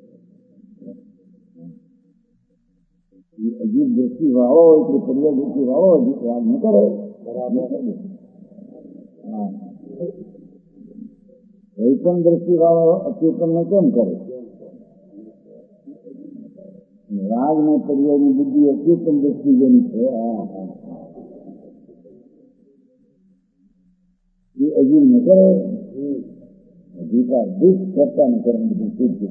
અજીબ દ્રષ્ટિ વાળો એટલે પરિવાર દ્રષ્ટિ વાળો રાગ ન કરે કોઈ પણ દ્રષ્ટિ વાળો અચેતન ને કેમ કરે રાગ ને પરિવારની બુદ્ધિ અચેતન દ્રષ્ટિ જેની છે એ અજીબ ન કરે અધિકાર દુઃખ કરતા ને કરે બધું શુદ્ધ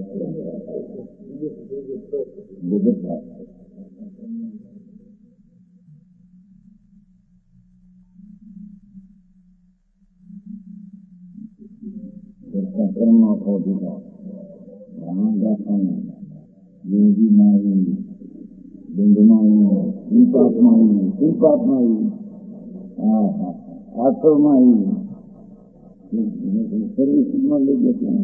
કર્મ આખો અધિકાર યોગીમાં બંધમાં શિલ્પાત્મા શિલ્પાત્મા હા હા આશ્રમમાં સર્વિસમાં લઈ જશે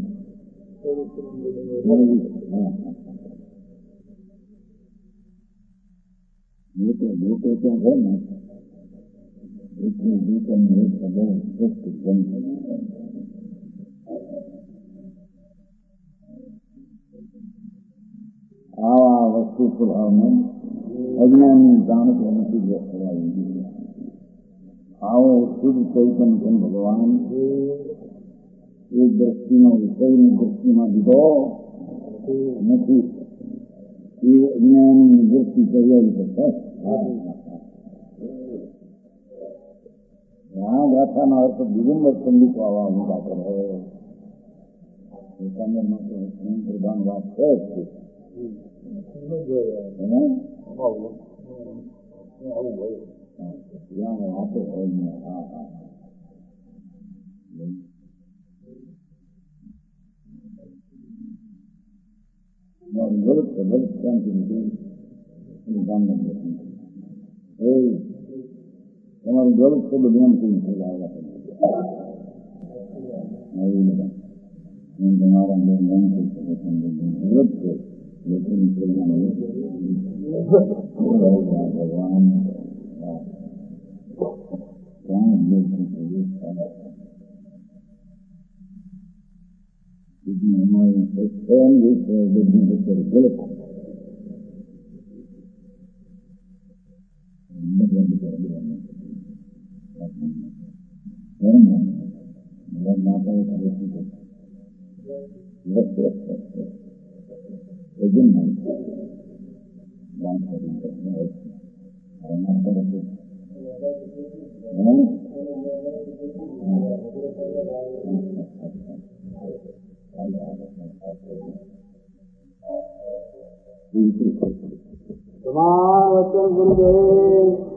મોટો મોટો ત્યાં છે ને એટલું મોટો ખબર આવા વસ્તુ સ્વભાવને અજ્ઞાનની જાણતો નથી બેસવાઈ આવો શુદ્ધ ચૈતન્ય ભગવાન એ દ્રષ્ટિનો વિષયની દ્રષ્ટિમાં દીધો નથી એ અજ્ઞાનની દ્રષ્ટિ તૈયારી કરશે આ ગાથાના અર્થ દિગંબર પંડિત આવા ઊંધા કરે પ્રધાન વાત છે આપે હોય હા હા ગલત છે ગલત શાંતિ તમારું ગલત છે બધું એમ કોઈ લાવવા તમારા ગલત છે ભગવાન તમારા વચન ગુરુદેવ